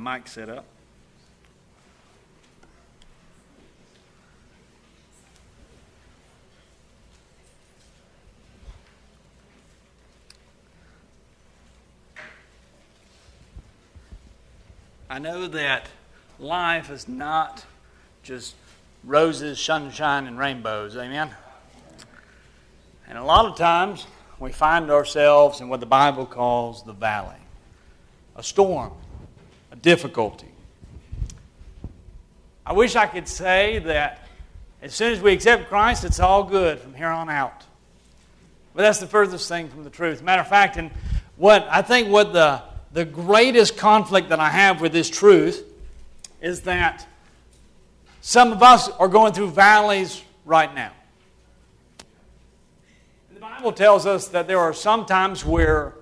my mic set up. I know that life is not just roses, sunshine, and rainbows. Amen? And a lot of times we find ourselves in what the Bible calls the valley. A storm, a difficulty. I wish I could say that as soon as we accept Christ, it's all good from here on out. But that's the furthest thing from the truth. Matter of fact, and what the greatest conflict that I have with this truth is that some of us are going through valleys right now. The Bible tells us that there are some times where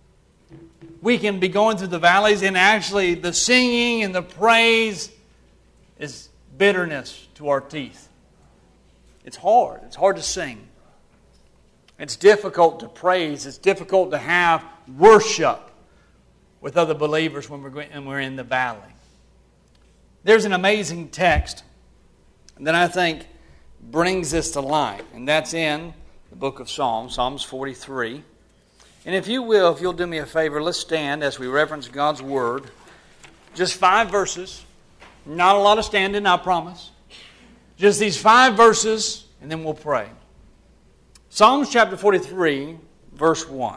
we can be going through the valleys and actually the singing and the praise is bitterness to our teeth. It's hard. It's hard to sing. It's difficult to praise. It's difficult to have worship with other believers when we're in the valley. There's an amazing text that I think brings this to light, and that's in the book of Psalms, Psalms 43. And if you'll do me a favor, let's stand as we reverence God's Word. Just 5 verses. Not a lot of standing, I promise. Just these 5 verses, and then we'll pray. Psalms chapter 43, verse 1.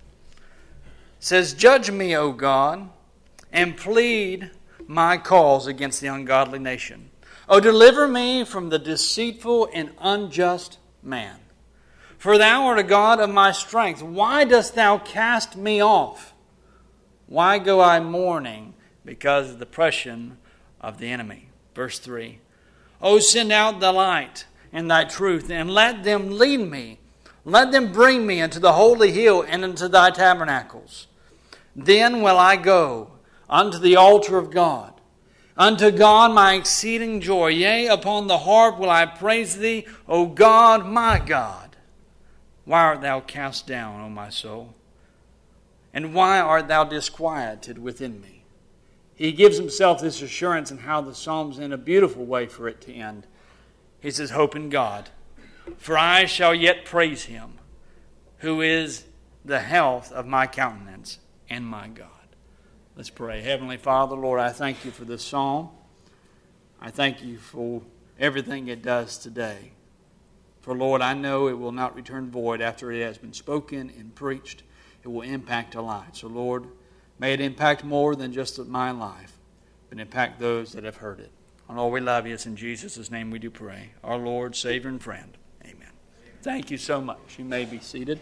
Says, "Judge me, O God, and plead my cause against the ungodly nation. O deliver me from the deceitful and unjust man. For thou art a God of my strength. Why dost thou cast me off? Why go I mourning because of the oppression of the enemy?" Verse 3. "O send out the light and thy truth, and let them lead me. Let them bring me into the holy hill and into thy tabernacles. Then will I go unto the altar of God, unto God my exceeding joy. Yea, upon the harp will I praise thee, O God, my God. Why art thou cast down, O my soul? And why art thou disquieted within me?" He gives himself this assurance and how the Psalm's in a beautiful way for it to end. He says, "Hope in God, for I shall yet praise him, who is the health of my countenance and my God." Let's pray. Heavenly Father, Lord, I thank you for this psalm. I thank you for everything it does today. For, Lord, I know it will not return void after it has been spoken and preached. It will impact a life. So, Lord, may it impact more than just my life, but impact those that have heard it. And Lord, we love you. It's in Jesus' name we do pray. Our Lord, Savior, and friend. Amen. Thank you so much. You may be seated.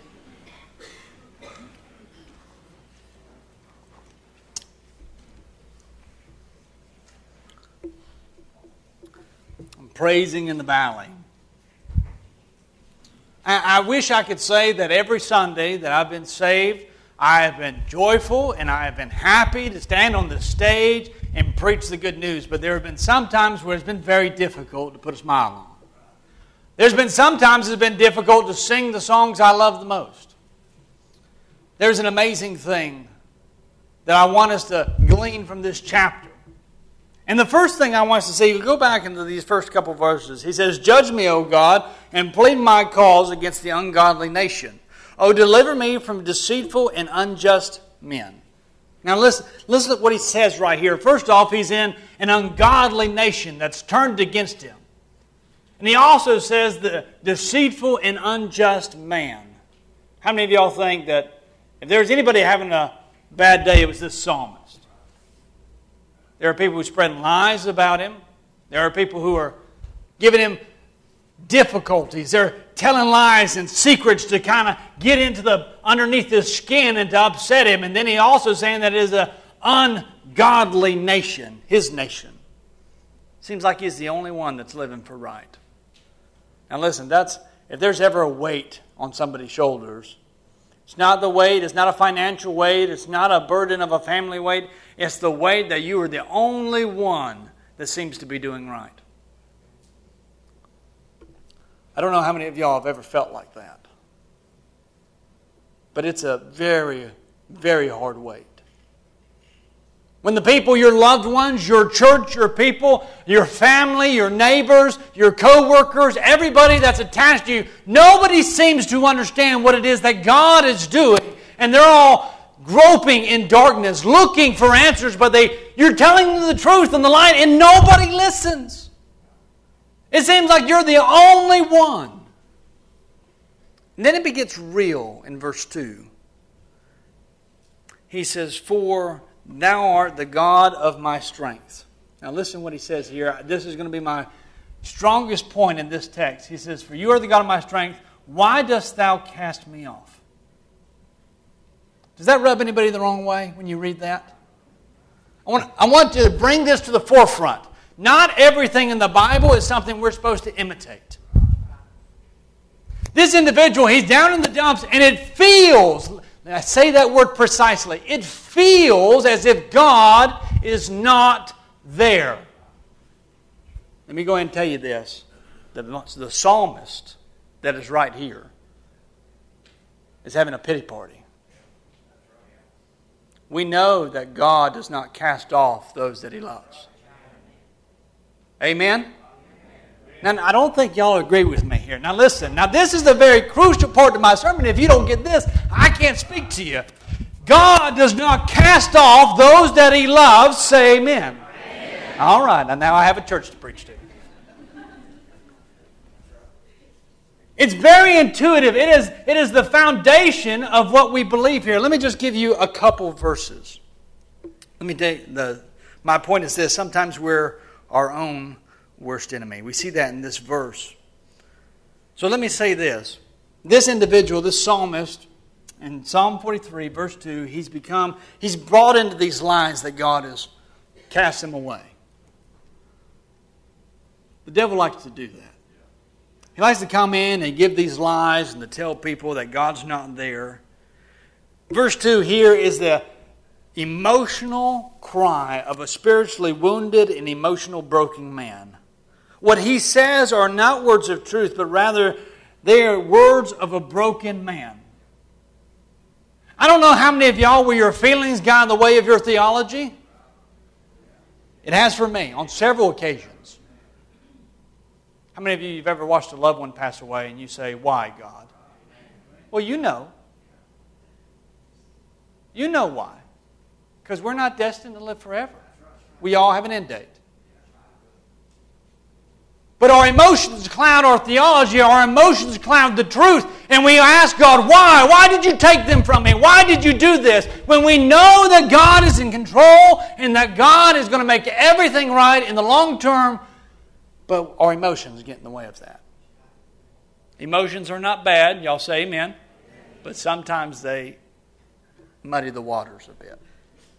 Praising in the valley. I wish I could say that every Sunday that I've been saved, I have been joyful and I have been happy to stand on the stage and preach the good news. But there have been some times where it's been very difficult to put a smile on. There's been some times it's been difficult to sing the songs I love the most. There's an amazing thing that I want us to glean from this chapter. And the first thing I want us to see, go back into these first couple of verses. He says, "Judge me, O God, and plead my cause against the ungodly nation. O deliver me from deceitful and unjust men." Now listen to what he says right here. First off, he's in an ungodly nation that's turned against him. And he also says the deceitful and unjust man. How many of y'all think that if there's anybody having a bad day, it was this psalmist? There are people who spread lies about him. There are people who are giving him difficulties. They're telling lies and secrets to kind of get into underneath his skin and to upset him. And then he also saying that it is an ungodly nation, his nation. Seems like he's the only one that's living for right. Now listen, if there's ever a weight on somebody's shoulders, it's not the weight, it's not a financial weight, it's not a burden of a family weight. It's the weight that you are the only one that seems to be doing right. I don't know how many of y'all have ever felt like that. But it's a very, very hard weight. When the people, your loved ones, your church, your people, your family, your neighbors, your co-workers, everybody that's attached to you, nobody seems to understand what it is that God is doing. And they're all groping in darkness, looking for answers, but you're telling them the truth and the light, and nobody listens. It seems like you're the only one. And then it gets real in verse 2. He says, "For Thou art the God of my strength." Now listen what he says here. This is going to be my strongest point in this text. He says, "For you are the God of my strength. Why dost thou cast me off?" Does that rub anybody the wrong way when you read that? I want to bring this to the forefront. Not everything in the Bible is something we're supposed to imitate. This individual, he's down in the dumps, and it feels, I say that word precisely, it feels as if God is not there. Let me go ahead and tell you this. The psalmist that is right here is having a pity party. We know that God does not cast off those that He loves. Amen? Now, I don't think y'all agree with me here. Now listen, this is the very crucial part of my sermon. If you don't get this, I can't speak to you. God does not cast off those that He loves. Say amen. Amen. All right, now I have a church to preach to. It's very intuitive. It is the foundation of what we believe here. Let me just give you a couple verses. Let me tell you, my point is this. Sometimes we're our own worst enemy. We see that in this verse. So let me say this. This individual, this psalmist, in Psalm 43, verse 2, he's brought into these lines that God has cast him away. The devil likes to do that. He likes to come in and give these lies and to tell people that God's not there. Verse 2 here is the emotional cry of a spiritually wounded and emotional broken man. What he says are not words of truth, but rather they are words of a broken man. I don't know how many of y'all where your feelings got in the way of your theology. It has for me on several occasions. How many of you have ever watched a loved one pass away and you say, "Why, God?" Well, you know. You know why. Because we're not destined to live forever. We all have an end date. But our emotions cloud our theology, our emotions cloud the truth, and we ask God, why? Why did you take them from me? Why did you do this? When we know that God is in control and that God is going to make everything right in the long term, but our emotions get in the way of that. Emotions are not bad, y'all say amen, but sometimes they muddy the waters a bit.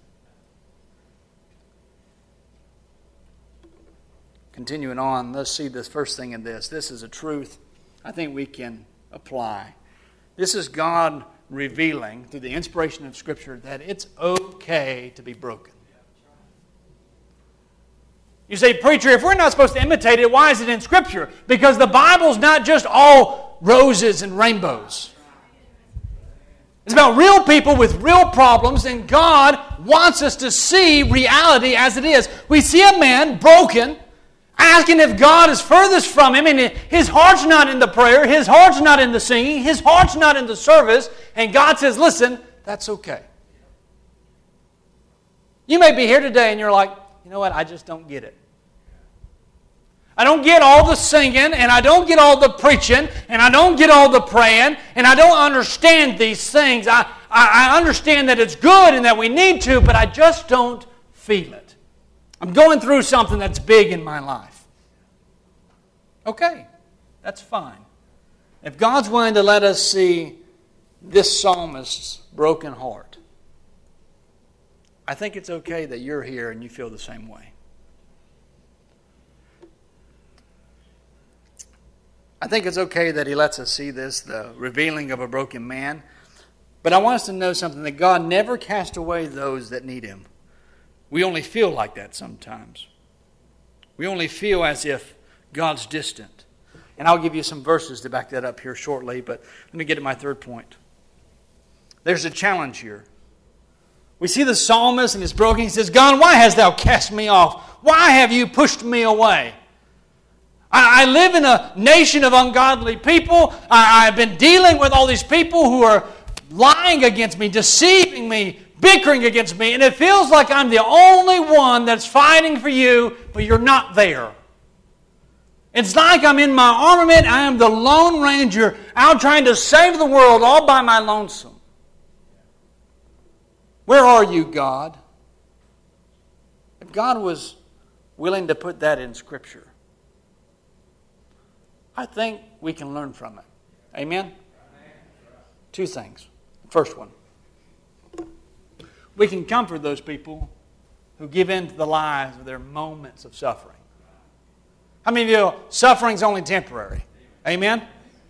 Continuing on, let's see this first thing in this. This is a truth I think we can apply. This is God revealing through the inspiration of Scripture that it's okay to be broken. You say, "Preacher, if we're not supposed to imitate it, why is it in Scripture?" Because the Bible's not just all roses and rainbows. It's about real people with real problems, and God wants us to see reality as it is. We see a man broken, asking if God is furthest from him, and his heart's not in the prayer, his heart's not in the singing, his heart's not in the service, and God says, "Listen, that's okay." You may be here today and you're like, "You know what, I just don't get it. I don't get all the singing, and I don't get all the preaching, and I don't get all the praying, and I don't understand these things. I understand that it's good and that we need to, but I just don't feel it. I'm going through something that's big in my life." Okay, that's fine. If God's willing to let us see this psalmist's broken heart, I think it's okay that you're here and you feel the same way. I think it's okay that He lets us see this, the revealing of a broken man. But I want us to know something, that God never casts away those that need Him. We only feel like that sometimes. We only feel as if God's distant. And I'll give you some verses to back that up here shortly, but let me get to my third point. There's a challenge here. We see the psalmist and he's broken. He says, God, why hast thou cast me off? Why have you pushed me away? I live in a nation of ungodly people. I've been dealing with all these people who are lying against me, deceiving me, bickering against me, and it feels like I'm the only one that's fighting for you, but you're not there. It's like I'm in my armament. I am the Lone Ranger out trying to save the world all by my lonesome. Where are you, God? If God was willing to put that in Scripture, I think we can learn from it. Amen? Two things. First one, we can comfort those people who give in to the lies of their moments of suffering. How many of you know suffering's only temporary? Amen?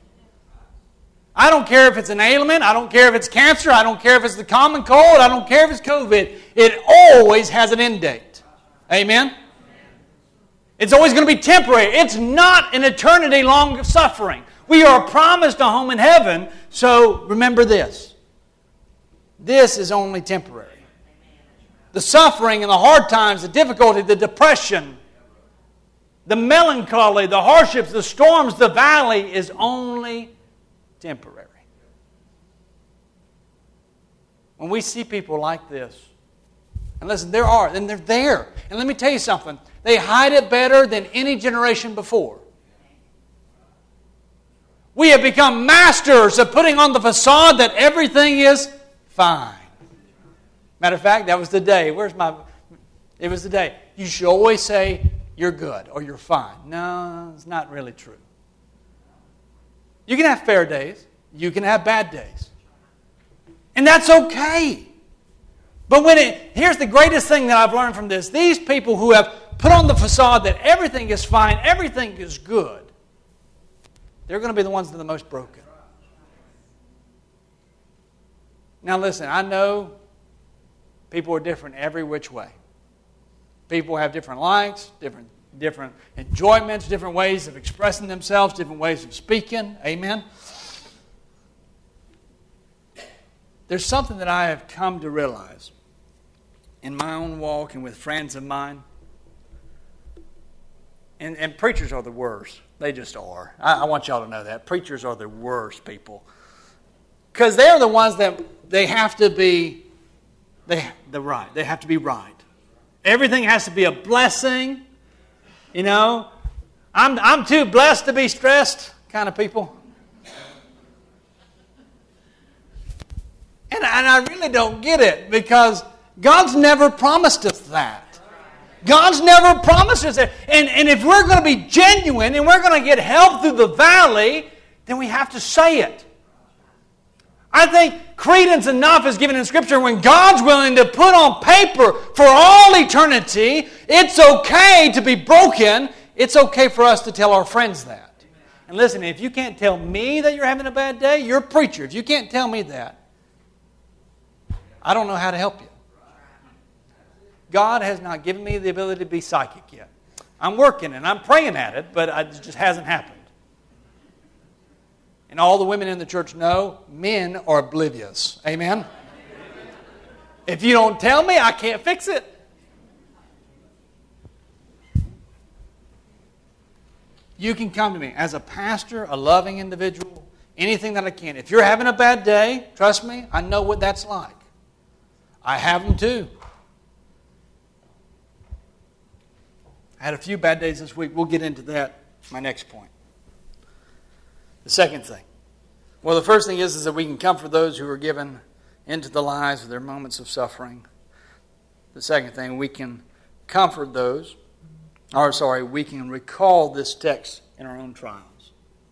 I don't care if it's an ailment. I don't care if it's cancer. I don't care if it's the common cold. I don't care if it's COVID. It always has an end date. Amen? It's always going to be temporary. It's not an eternity long of suffering. We are promised a home in heaven, so remember this. This is only temporary. The suffering and the hard times, the difficulty, the depression, the melancholy, the hardships, the storms, the valley is only temporary. When we see people like this, and listen, they're there. And let me tell you something. They hide it better than any generation before. We have become masters of putting on the facade that everything is fine. Matter of fact, that was the day. It was the day. You should always say you're good or you're fine. No, it's not really true. You can have fair days. You can have bad days. And that's okay. But here's the greatest thing that I've learned from this. These people who have put on the facade that everything is fine, everything is good, they're going to be the ones that are the most broken. Now listen, I know people are different every which way. People have different likes, different enjoyments, different ways of expressing themselves, different ways of speaking. Amen? There's something that I have come to realize in my own walk and with friends of mine. And preachers are the worst. They just are. I want y'all to know that. Preachers are the worst people. Because they're the ones that they have to be right. They have to be right. Everything has to be a blessing. You know, I'm too blessed to be stressed kind of people. And I really don't get it because God's never promised us that. God's never promised us that. And if we're going to be genuine and we're going to get help through the valley, then we have to say it. I think credence enough is given in Scripture when God's willing to put on paper for all eternity, it's okay to be broken. It's okay for us to tell our friends that. And listen, if you can't tell me that you're having a bad day, you're a preacher. If you can't tell me that, I don't know how to help you. God has not given me the ability to be psychic yet. I'm working and I'm praying at it, but it just hasn't happened. And all the women in the church know men are oblivious. Amen? If you don't tell me, I can't fix it. You can come to me as a pastor, a loving individual, anything that I can. If you're having a bad day, trust me, I know what that's like. I have them too. I had a few bad days this week. We'll get into that, my next point. The second thing. Well, the first thing is that we can comfort those who are given into the lies of their moments of suffering. The second thing, we can comfort those, we can recall this text in our own trials.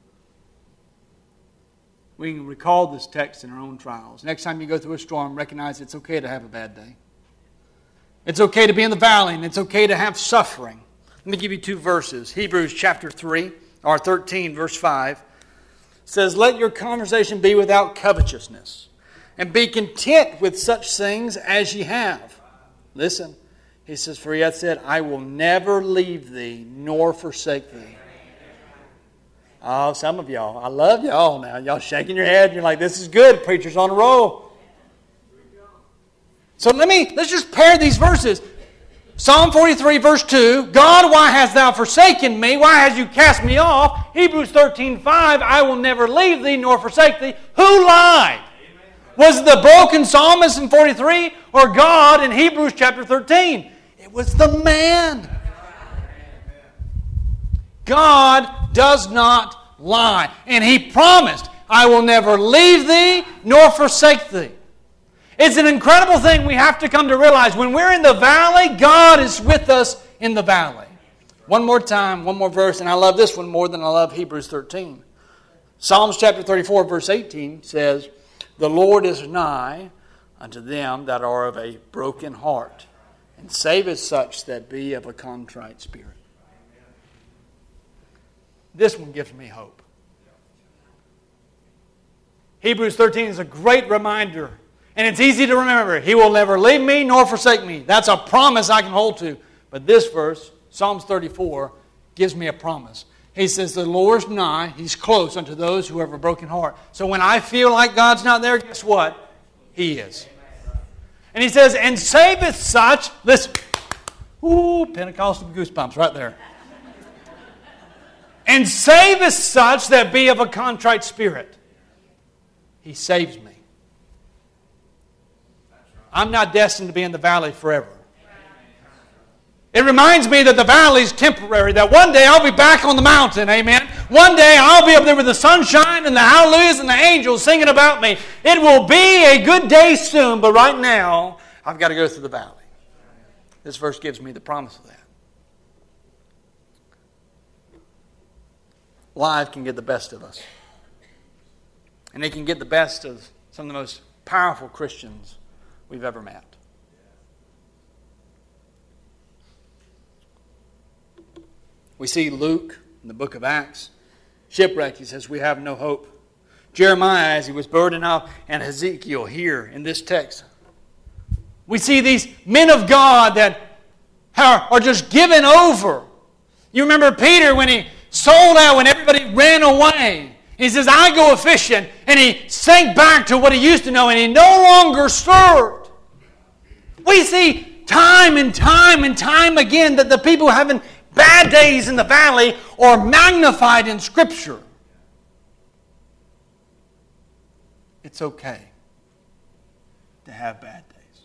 We can recall this text in our own trials. Next time you go through a storm, recognize it's okay to have a bad day. It's okay to be in the valley, and it's okay to have suffering. Let me give you two verses. Hebrews chapter 13, verse 5 says, "Let your conversation be without covetousness, and be content with such things as ye have." Listen, he says, "For he hath said, I will never leave thee nor forsake thee." Oh, some of y'all, I love y'all now. Y'all shaking your head. You're like, this is good. Preacher's on a roll. So let's just pair these verses. Psalm 43, verse 2, God, why hast thou forsaken me? Why hast you cast me off? Hebrews 13, 5, I will never leave thee nor forsake thee. Who lied? Was it the broken psalmist in 43 or God in Hebrews chapter 13? It was the man. God does not lie. And He promised, I will never leave thee nor forsake thee. It's an incredible thing we have to come to realize. When we're in the valley, God is with us in the valley. One more time, one more verse, and I love this one more than I love Hebrews 13. Psalms chapter 34, verse 18 says, the Lord is nigh unto them that are of a broken heart, and saveth such that be of a contrite spirit. This one gives me hope. Hebrews 13 is a great reminder. And it's easy to remember. He will never leave me nor forsake me. That's a promise I can hold to. But this verse, Psalms 34, gives me a promise. He says, the Lord is nigh. He's close unto those who have a broken heart. So when I feel like God's not there, guess what? He is. And He says, and saveth such. Listen. Ooh, Pentecostal goosebumps right there. And saveth such that be of a contrite spirit. He saves me. I'm not destined to be in the valley forever. It reminds me that the valley is temporary, that one day I'll be back on the mountain, amen? One day I'll be up there with the sunshine and the hallelujahs and the angels singing about me. It will be a good day soon, but right now I've got to go through the valley. This verse gives me the promise of that. Life can get the best of us. And it can get the best of some of the most powerful Christians we've ever met. We see Luke in the book of Acts, shipwrecked. He says, we have no hope. Jeremiah, as he was burdened up, and Ezekiel here in this text. We see these men of God that are just given over. You remember Peter when he sold out, when everybody ran away. He says, I go a-fishing. And he sank back to what he used to know, and he no longer served. We see time and time and time again that the people having bad days in the valley are magnified in Scripture. It's okay to have bad days.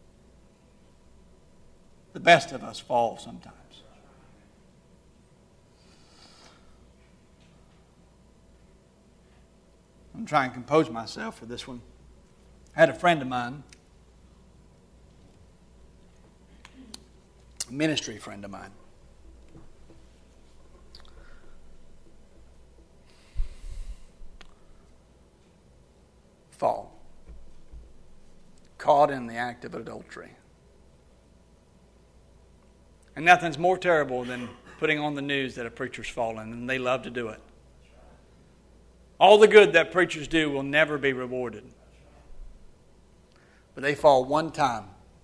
The best of us fall sometimes. I'm trying to compose myself for this one. I had a friend of mine, a ministry friend of mine. Fall. Caught in the act of adultery. And nothing's more terrible than putting on the news that a preacher's fallen, and they love to do it. All the good that preachers do will never be rewarded. But they fall one time.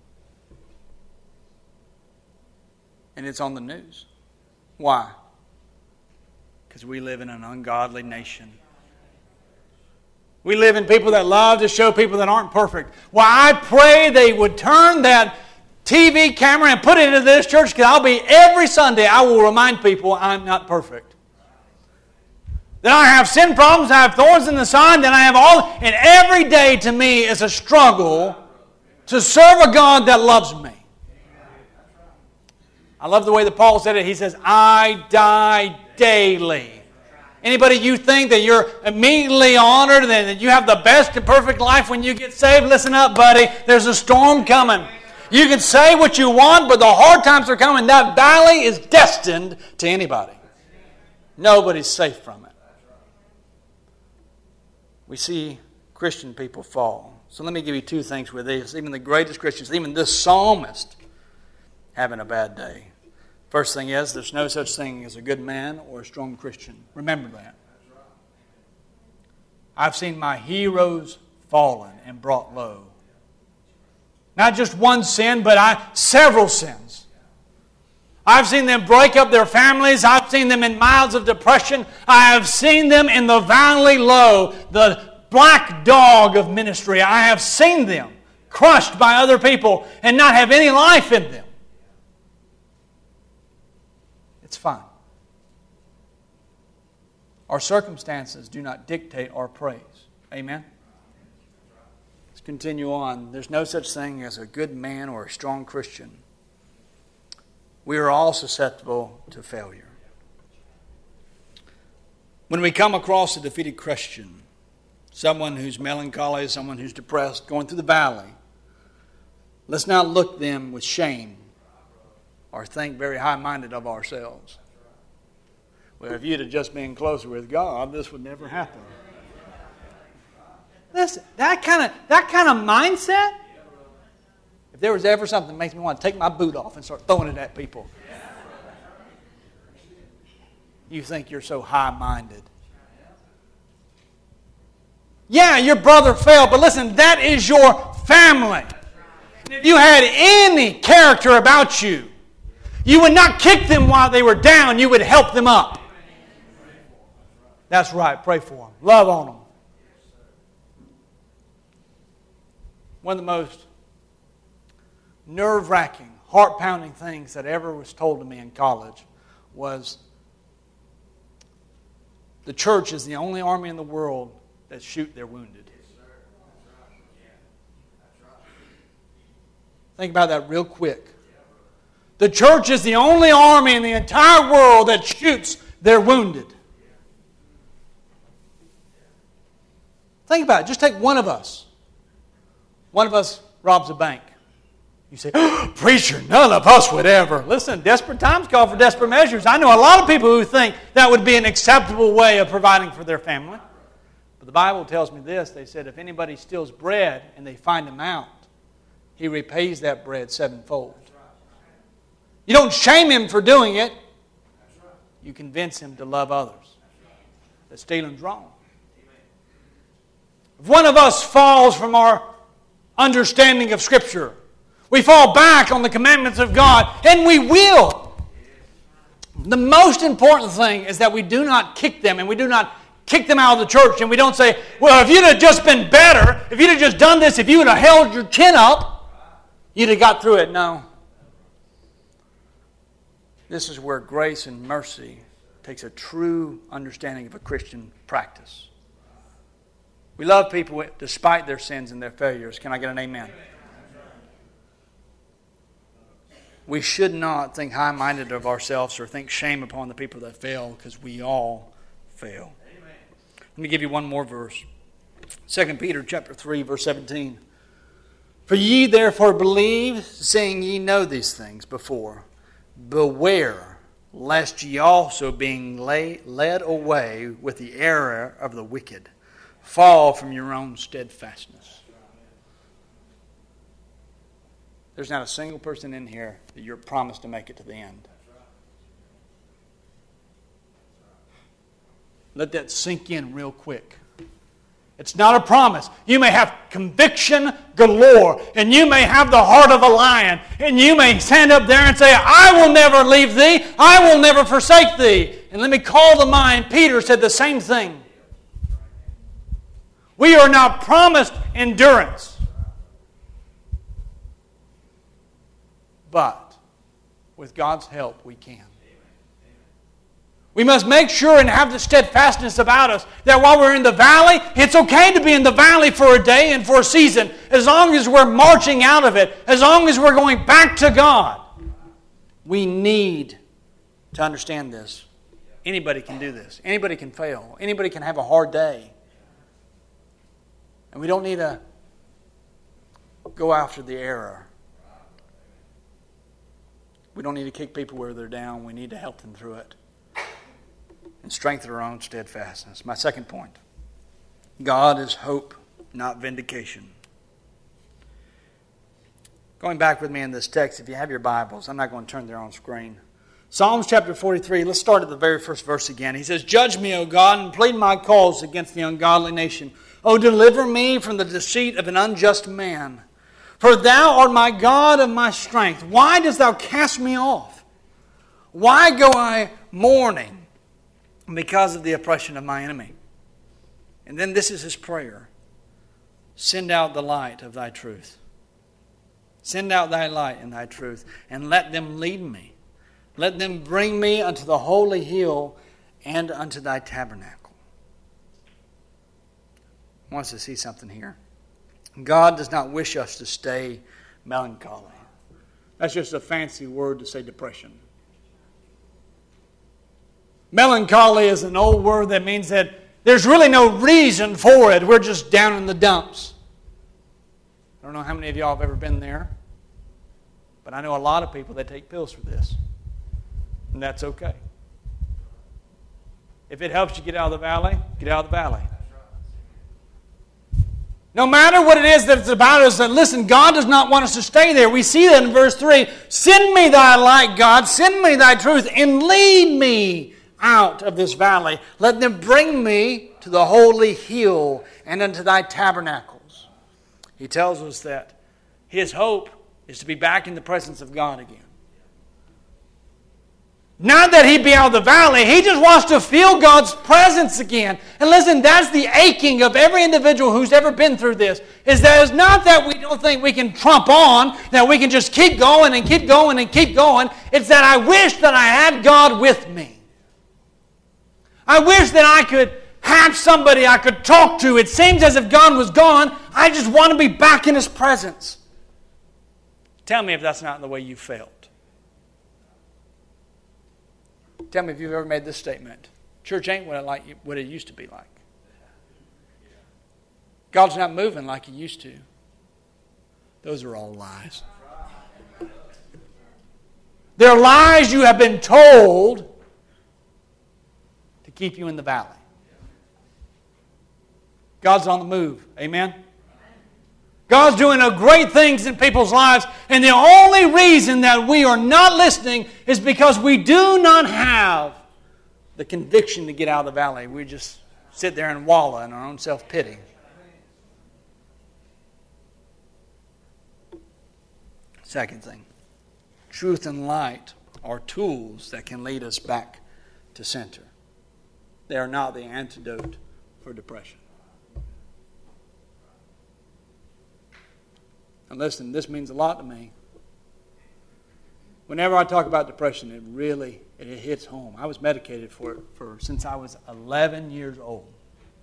And it's on the news. Why? Because we live in an ungodly nation. We live in people that love to show people that aren't perfect. Well, I pray they would turn that TV camera and put it into this church, because I'll be every Sunday, I will remind people I'm not perfect. Then I have sin problems, I have thorns in the side, then I have all, and every day to me is a struggle to serve a God that loves me. I love the way that Paul said it. He says, I die daily. Anybody you think that you're immediately honored and that you have the best and perfect life when you get saved, listen up, buddy. There's a storm coming. You can say what you want, but the hard times are coming. That valley is destined to anybody. Nobody's safe from it. We see Christian people fall. So let me give you two things with this. Even the greatest Christians, even this psalmist, having a bad day. First thing is, there's no such thing as a good man or a strong Christian. Remember that. I've seen my heroes fallen and brought low. Not just one sin, but several sins. I've seen them break up their families. I've seen them in miles of depression. I have seen them in the valley low, the black dog of ministry. I have seen them crushed by other people and not have any life in them. It's fine. Our circumstances do not dictate our praise. Amen? Let's continue on. There's no such thing as a good man or a strong Christian. We are all susceptible to failure. When we come across a defeated Christian, someone who's melancholy, someone who's depressed, going through the valley, let's not look them with shame or think very high-minded of ourselves. Well, if you'd have just been closer with God, this would never happen. Listen, that kind of mindset, if there was ever something that makes me want to take my boot off and start throwing it at people, you think you're so high-minded. Yeah, your brother failed, but listen, that is your family. If you had any character about you, you would not kick them while they were down, you would help them up. That's right, pray for them. Love on them. One of the most nerve-wracking, heart-pounding things that ever was told to me in college was the church is the only army in the world that shoot their wounded. Think about that real quick. The church is the only army in the entire world that shoots their wounded. Think about it. Just take one of us. One of us robs a bank. You say, oh, preacher, none of us would ever. Listen, desperate times call for desperate measures. I know a lot of people who think that would be an acceptable way of providing for their family. But the Bible tells me this. They said, if anybody steals bread and they find him out, he repays that bread sevenfold. You don't shame him for doing it. You convince him to love others. That stealing's wrong. If one of us falls from our understanding of Scripture, we fall back on the commandments of God, and we will. The most important thing is that we do not kick them, and we do not kick them out of the church, and we don't say, well, if you'd have just been better, if you'd have just done this, if you would have held your chin up, you'd have got through it. No. This is where grace and mercy takes a true understanding of a Christian practice. We love people despite their sins and their failures. Can I get an amen? We should not think high-minded of ourselves or think shame upon the people that fail, because we all fail. Let me give you one more verse. 2 Peter chapter 3, verse 17. For ye therefore believe, seeing ye know these things before. Beware, lest ye also, being led away with the error of the wicked, fall from your own steadfastness. There's not a single person in here that you're promised to make it to the end. Let that sink in real quick. It's not a promise. You may have conviction galore, and you may have the heart of a lion, and you may stand up there and say, I will never leave thee, I will never forsake thee. And let me call to mind, Peter said the same thing. We are not promised endurance. But with God's help, we can. We must make sure and have the steadfastness about us that while we're in the valley, it's okay to be in the valley for a day and for a season, as long as we're marching out of it, as long as we're going back to God. We need to understand this. Anybody can do this. Anybody can fail. Anybody can have a hard day. And we don't need to go after the error. We don't need to kick people where they're down. We need to help them through it and strengthen our own steadfastness. My second point. God is hope, not vindication. Going back with me in this text, if you have your Bibles, I'm not going to turn there on screen. Psalms chapter 43, let's start at the very first verse again. He says, Judge me, O God, and plead my cause against the ungodly nation. O deliver me from the deceit of an unjust man. For thou art my God of my strength. Why dost thou cast me off? Why go I mourning because of the oppression of my enemy? And then this is his prayer. Send out the light of thy truth. Send out thy light and thy truth, and let them lead me. Let them bring me unto the holy hill and unto thy tabernacle. I want us to see something here. God does not wish us to stay melancholy. That's just a fancy word to say depression. Melancholy is an old word that means that there's really no reason for it. We're just down in the dumps. I don't know how many of y'all have ever been there, but I know a lot of people that take pills for this, and that's okay. If it helps you get out of the valley, get out of the valley. No matter what it is that it's about us, that listen, God does not want us to stay there. We see that in verse 3. Send me thy light, God. Send me thy truth, and lead me out of this valley. Let them bring me to the holy hill and unto thy tabernacles. He tells us that his hope is to be back in the presence of God again. Not that he be out of the valley. He just wants to feel God's presence again. And listen, that's the aching of every individual who's ever been through this. Is that it's not that we don't think we can trump on, that we can just keep going and keep going and keep going. It's that I wish that I had God with me. I wish that I could have somebody I could talk to. It seems as if God was gone. I just want to be back in His presence. Tell me if that's not the way you felt. Tell me if you've ever made this statement. Church ain't what it used to be like. God's not moving like He used to. Those are all lies. They're lies you have been told to keep you in the valley. God's on the move. Amen? God's doing great things in people's lives, and the only reason that we are not listening is because we do not have the conviction to get out of the valley. We just sit there and wallow in our own self-pity. Second thing, truth and light are tools that can lead us back to center. They are not the antidote for depression. And listen, this means a lot to me. Whenever I talk about depression, it hits home. I was medicated for it since I was 11 years old.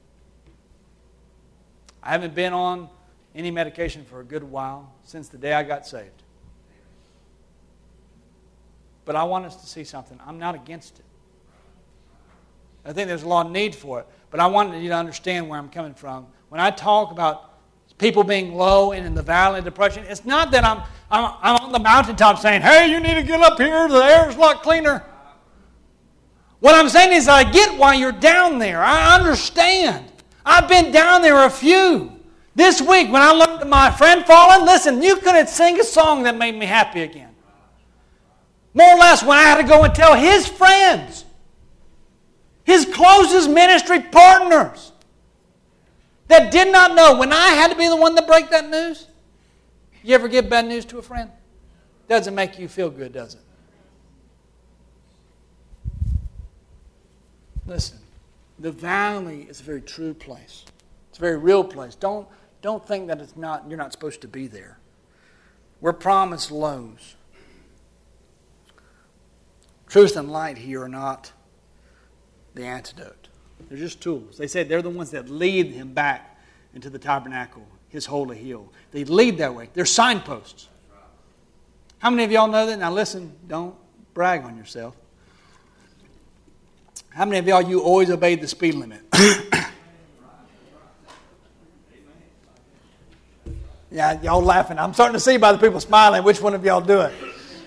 I haven't been on any medication for a good while, since the day I got saved. But I want us to see something. I'm not against it. I think there's a lot of need for it. But I want you to understand where I'm coming from. When I talk about people being low and in the valley of depression, it's not that I'm on the mountaintop saying, hey, you need to get up here, the air's a lot cleaner. What I'm saying is I get why you're down there. I understand. I've been down there a few. This week when I looked at my friend fallen, listen, you couldn't sing a song that made me happy again. More or less when I had to go and tell his friends, his closest ministry partners, that did not know, when I had to be the one to break that news. You ever give bad news to a friend? Doesn't make you feel good, does it? Listen, the valley is a very true place. It's a very real place. Don't think that you're not supposed to be there. We're promised lows. Truth and light here are not the antidote. They're just tools. They said they're the ones that lead him back into the tabernacle, his holy hill. They lead that way. They're signposts. How many of y'all know that? Now listen, don't brag on yourself. How many of y'all, you always obeyed the speed limit? Yeah, y'all laughing. I'm starting to see by the people smiling which one of y'all do it.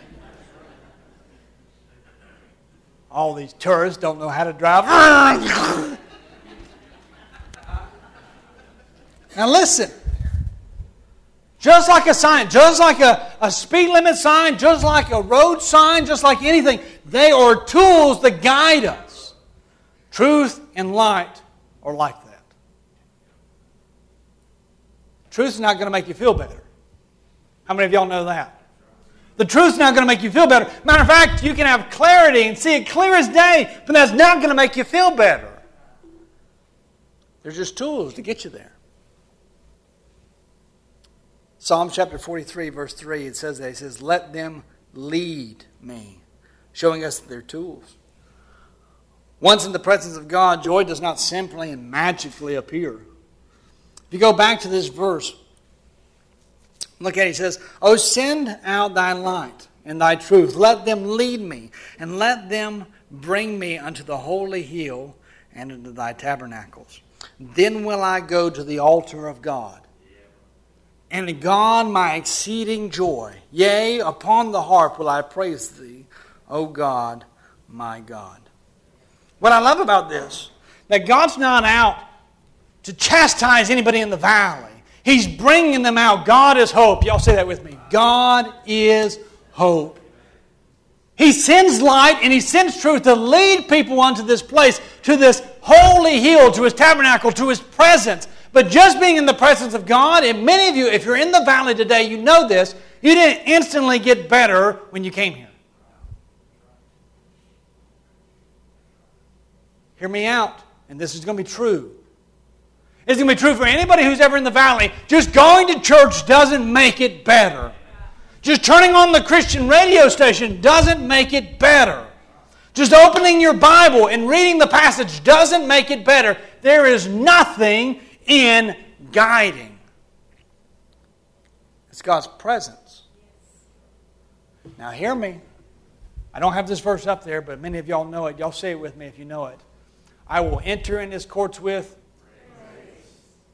All these tourists don't know how to drive. Now listen. Just like a sign, just like a speed limit sign, just like a road sign, just like anything, they are tools that guide us. Truth and light are like that. Truth is not going to make you feel better. How many of y'all know that? The truth's not going to make you feel better. Matter of fact, you can have clarity and see it clear as day, but that's not going to make you feel better. They're just tools to get you there. Psalm chapter 43, verse 3, it says that. It says, let them lead me, showing us their tools. Once in the presence of God, joy does not simply and magically appear. If you go back to this verse, look at it. It says, O send out thy light and thy truth. Let them lead me, and let them bring me unto the holy hill and into thy tabernacles. Then will I go to the altar of God. And to God my exceeding joy. Yea, upon the harp will I praise thee, O God, my God. What I love about this, that God's not out to chastise anybody in the valley. He's bringing them out. God is hope. Y'all say that with me. God is hope. He sends light and He sends truth to lead people onto this place, to this holy hill, to His tabernacle, to His presence. But just being in the presence of God, and many of you, if you're in the valley today, you know this, you didn't instantly get better when you came here. Hear me out, and this is going to be true. It's going to be true for anybody who's ever in the valley. Just going to church doesn't make it better. Just turning on the Christian radio station doesn't make it better. Just opening your Bible and reading the passage doesn't make it better. There is nothing in guiding. It's God's presence. Now hear me. I don't have this verse up there, but many of y'all know it. Y'all say it with me if you know it. I will enter in His courts with praise.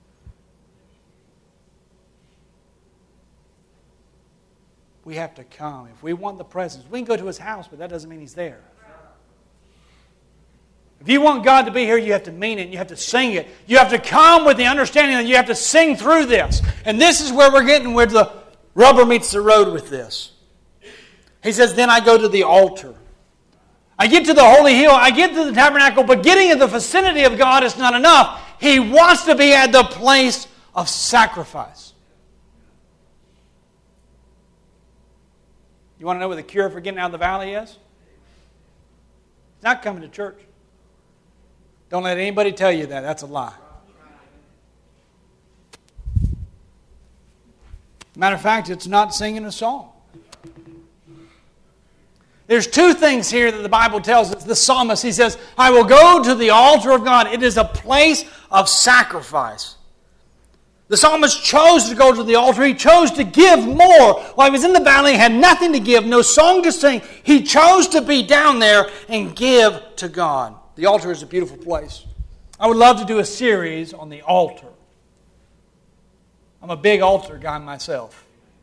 We have to come. If we want the presence, we can go to His house, but that doesn't mean He's there. If you want God to be here, you have to mean it, and you have to sing it. You have to come with the understanding that you have to sing through this. And this is where we're getting, where the rubber meets the road with this. He says, then I go to the altar. I get to the holy hill, I get to the tabernacle, but getting in the vicinity of God is not enough. He wants to be at the place of sacrifice. You want to know what the cure for getting out of the valley is? It's not coming to church. Don't let anybody tell you that. That's a lie. Matter of fact, it's not singing a song. There's two things here that the Bible tells us. The psalmist, he says, I will go to the altar of God. It is a place of sacrifice. The psalmist chose to go to the altar. He chose to give more. While he was in the valley, he had nothing to give, no song to sing. He chose to be down there and give to God. The altar is a beautiful place. I would love to do a series on the altar. I'm a big altar guy myself.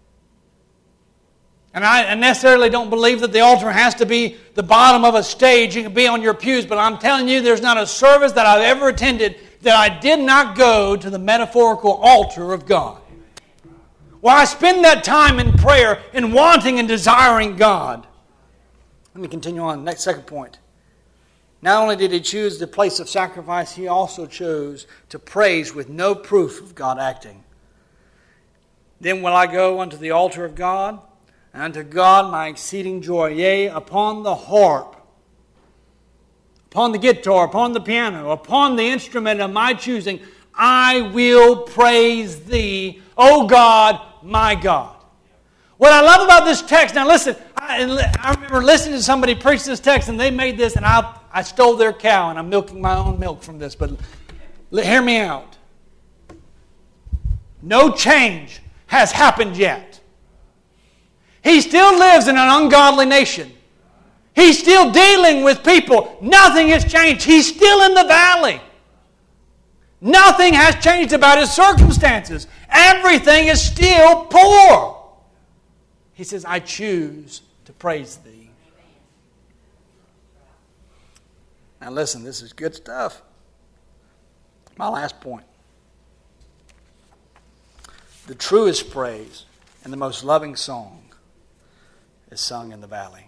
And I necessarily don't believe that the altar has to be the bottom of a stage. You can be on your pews, but I'm telling you, there's not a service that I've ever attended that I did not go to the metaphorical altar of God. Well, I spend that time in prayer in wanting and desiring God. Let me continue on. Next, second point. Not only did he choose the place of sacrifice, he also chose to praise with no proof of God acting. Then will I go unto the altar of God, and unto God my exceeding joy, yea, upon the harp, upon the guitar, upon the piano, upon the instrument of my choosing, I will praise thee, O God, my God. What I love about this text, now listen, I remember listening to somebody preach this text, and they made this, and I stole their cow, and I'm milking my own milk from this, but hear me out. No change has happened yet. He still lives in an ungodly nation. He's still dealing with people. Nothing has changed. He's still in the valley. Nothing has changed about his circumstances. Everything is still poor. He says, I choose to praise thee. Now listen, this is good stuff. My last point. The truest praise and the most loving song is sung in the valley.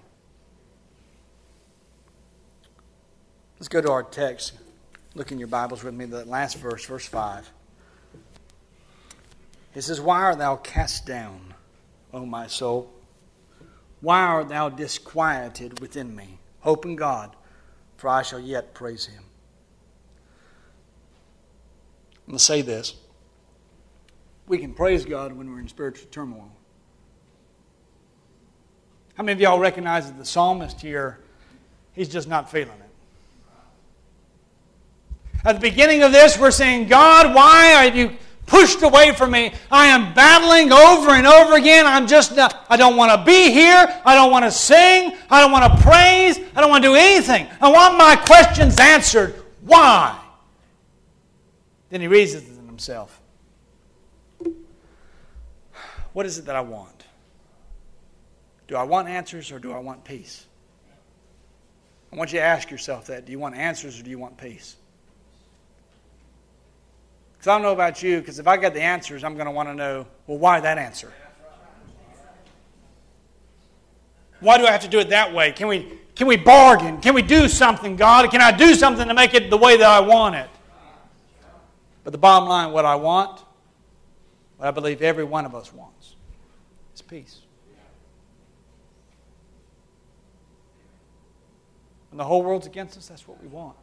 Let's go to our text. Look in your Bibles with me, the last verse, verse 5. It says, why art thou cast down, O my soul? Why art thou disquieted within me? Hope in God, for I shall yet praise Him. I'm going to say this. we can praise God when we're in spiritual turmoil. How many of y'all recognize that the psalmist here, he's just not feeling it? At the beginning of this, we're saying, God, why are you pushed away from me? I am battling over and over again. I don't want to be here. I don't want to sing. I don't want to praise. I don't want to do anything. I want my questions answered. Why? Then he reasons in himself. What is it that I want? Do I want answers or do I want peace? I want you to ask yourself that. Do you want answers or do you want peace? Because I don't know about you, because if I get the answers, I'm going to want to know, well, why that answer? Why do I have to do it that way? Can we bargain? Can we do something, God? Can I do something to make it the way that I want it? But the bottom line, what I want, what I believe every one of us wants, is peace. When the whole world's against us, that's what we want.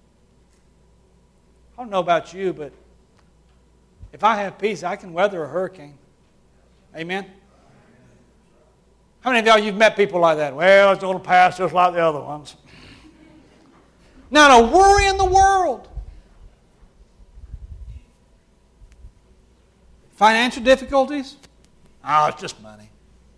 I don't know about you, but if I have peace, I can weather a hurricane. Amen? How many of y'all, you've met people like that? Well, it's going to pass just like the other ones. Not a worry in the world. Financial difficulties? Oh, it's just money.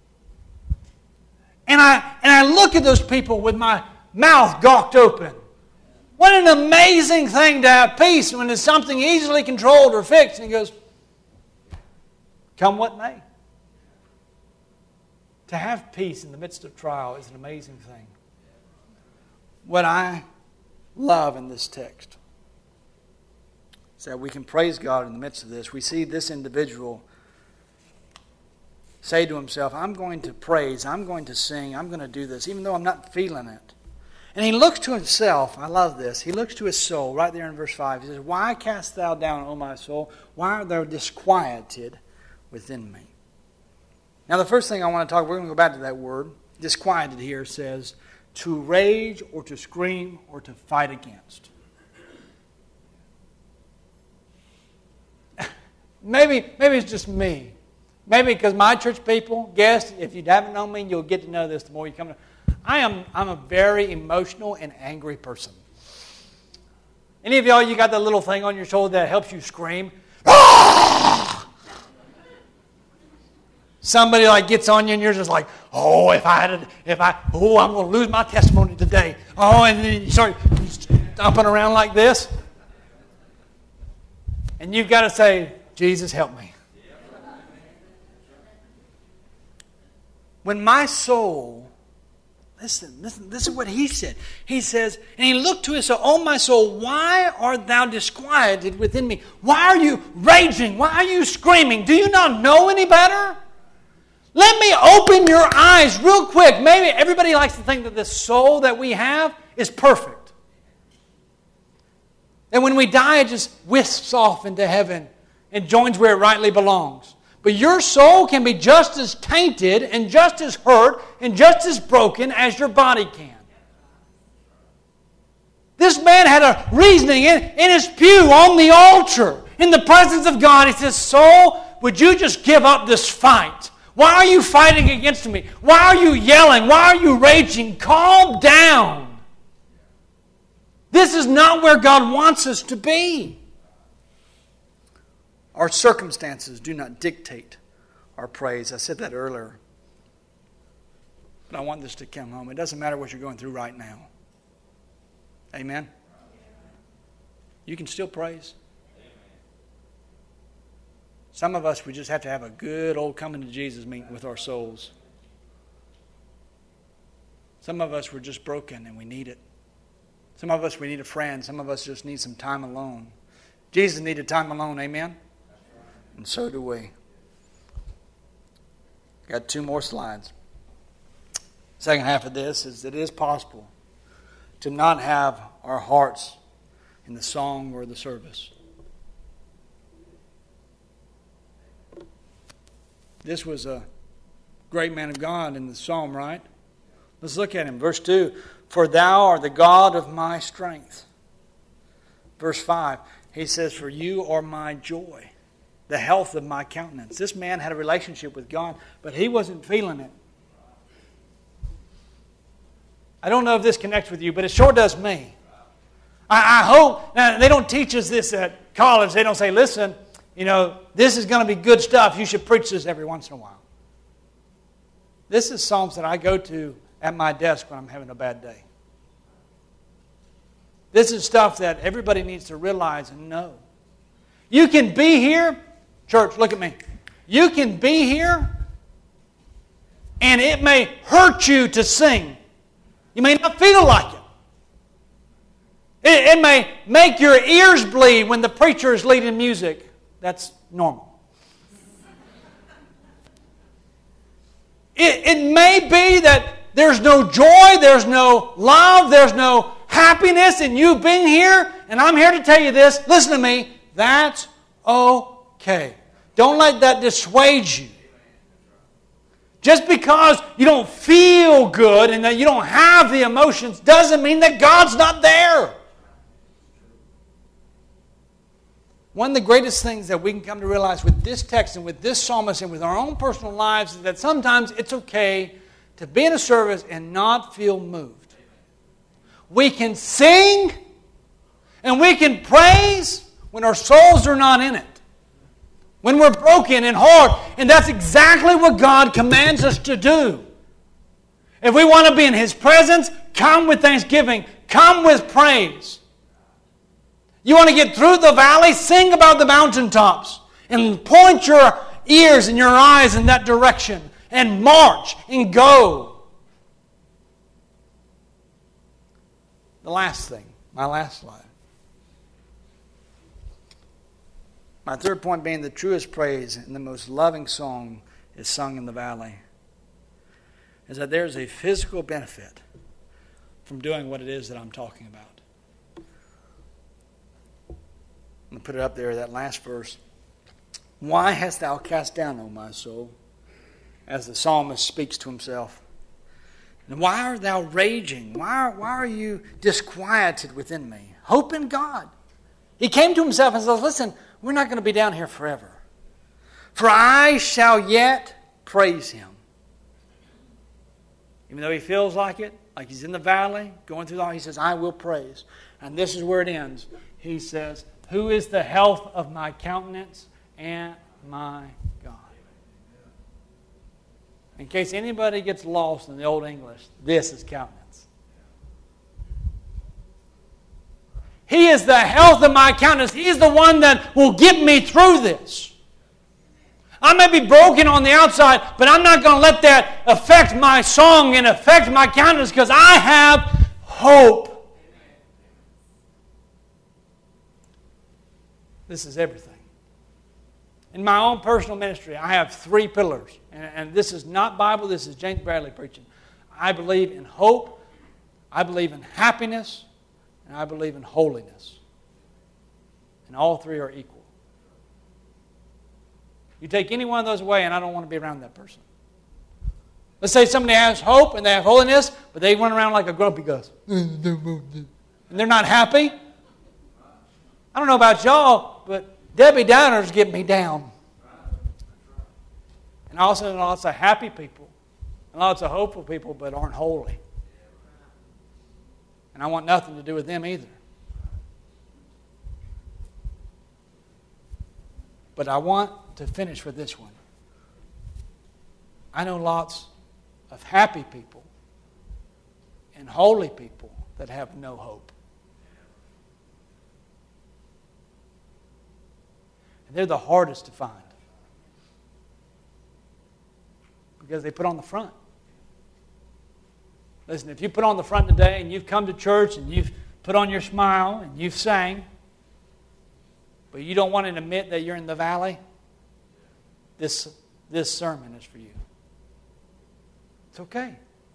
And I look at those people with my mouth gawked open. What an amazing thing to have peace when it's something easily controlled or fixed. And he goes, come what may. To have peace in the midst of trial is an amazing thing. What I love in this text is that we can praise God in the midst of this. We see this individual say to himself, I'm going to praise, I'm going to sing, I'm going to do this, even though I'm not feeling it. And he looks to himself. I love this. He looks to his soul right there in verse 5. He says, why cast thou down, O my soul? Why art thou disquieted within me? Now the first thing I want to talk, we're going to go back to that word. Disquieted here says to rage or to scream or to fight against. Maybe it's just me. Maybe because my church people, guests, if you haven't known me, you'll get to know this the more you come to. I'm a very emotional and angry person. Any of y'all, you got that little thing on your shoulder that helps you scream? Somebody like gets on you and you're just like, oh, I'm going to lose my testimony today. Oh, and then you start stomping around like this. And you've got to say, Jesus, help me. When my soul, listen, this is what he said. He says, and he looked to his soul, oh my soul, why art thou disquieted within me? Why are you raging? Why are you screaming? Do you not know any better? Let me open your eyes real quick. Maybe everybody likes to think that this soul that we have is perfect. And when we die, it just wisps off into heaven and joins where it rightly belongs. But your soul can be just as tainted and just as hurt and just as broken as your body can. This man had a reasoning in his pew on the altar in the presence of God. He says, soul, would you just give up this fight? Why are you fighting against me? Why are you yelling? Why are you raging? Calm down. This is not where God wants us to be. Our circumstances do not dictate our praise. I said that earlier. But I want this to come home. It doesn't matter what you're going through right now. Amen? You can still praise. Some of us, we just have to have a good old coming to Jesus meeting with our souls. Some of us, we're just broken and we need it. Some of us, we need a friend. Some of us just need some time alone. Jesus needed time alone, amen? And so do we. Got 2 more slides. Second half of this is that it is possible to not have our hearts in the song or the service. This was a great man of God in the psalm, right? Let's look at him. Verse 2, for thou art the God of my strength. Verse 5, he says, for you are my joy. the health of my countenance. This man had a relationship with God, but he wasn't feeling it. I don't know if this connects with you, but it sure does me. I hope, now they don't teach us this at college. They don't say, listen, this is going to be good stuff. You should preach this every once in a while. This is Psalms that I go to at my desk when I'm having a bad day. This is stuff that everybody needs to realize and know. You can be here, church, look at me. You can be here, and it may hurt you to sing. You may not feel like it. It may make your ears bleed when the preacher is leading music. That's normal. It may be that there's no joy, there's no love, there's no happiness in you being here. And I'm here to tell you this. Listen to me. That's okay. Don't let that dissuade you. Just because you don't feel good and that you don't have the emotions doesn't mean that God's not there. One of the greatest things that we can come to realize with this text and with this psalmist and with our own personal lives is that sometimes it's okay to be in a service and not feel moved. We can sing and we can praise when our souls are not in it. When we're broken and hard. And that's exactly what God commands us to do. If we want to be in His presence, come with thanksgiving. Come with praise. You want to get through the valley? Sing about the mountaintops. And point your ears and your eyes in that direction. And march and go. The last thing, my last slide. My third point being the truest praise and the most loving song is sung in the valley. Is that there's a physical benefit from doing what it is that I'm talking about. I'm going to put it up there, that last verse. Why hast thou cast down, O my soul? As the psalmist speaks to himself. And why art thou raging? Why are you disquieted within me? Hope in God. He came to himself and says, listen, we're not going to be down here forever. For I shall yet praise Him. Even though he feels like it, like he's in the valley, going through he says, I will praise. And this is where it ends. He says, who is the health of my countenance and my God? In case anybody gets lost in the Old English, this is countenance. He is the health of my countenance. He is the one that will get me through this. I may be broken on the outside, but I'm not going to let that affect my song and affect my countenance because I have hope. This is everything. In my own personal ministry, I have 3 pillars. And this is not Bible, this is James Bradley preaching. I believe in hope, I believe in happiness, and I believe in holiness. And all 3 are equal. You take any one of those away, and I don't want to be around that person. Let's say somebody has hope and they have holiness, but they run around like a grumpy ghost. And they're not happy. I don't know about y'all, but Debbie Downers get me down. And also lots of happy people and lots of hopeful people, but aren't holy. And I want nothing to do with them either. But I want to finish with this one. I know lots of happy people and holy people that have no hope. And they're the hardest to find. Because they put on the front. Listen, if you put on the front today and you've come to church and you've put on your smile and you've sang, but you don't want to admit that you're in the valley, this sermon is for you. It's okay.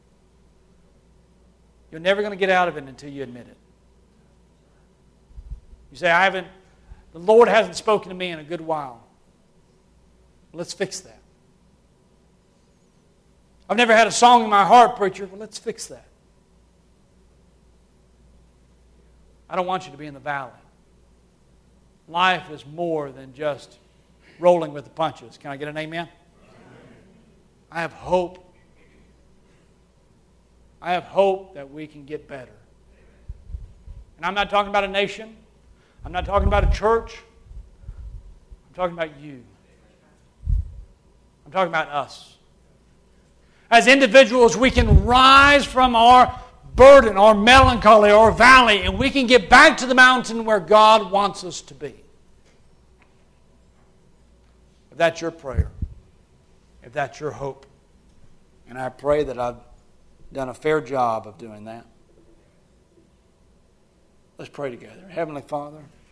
You're never going to get out of it until you admit it. You say, the Lord hasn't spoken to me in a good while. Let's fix that. I've never had a song in my heart, preacher. Well, let's fix that. I don't want you to be in the valley. Life is more than just rolling with the punches. Can I get an amen? I have hope. I have hope that we can get better. And I'm not talking about a nation. I'm not talking about a church. I'm talking about you. I'm talking about us. As individuals, we can rise from our burden, our melancholy, our valley, and we can get back to the mountain where God wants us to be. If that's your prayer, if that's your hope, and I pray that I've done a fair job of doing that. Let's pray together. Heavenly Father,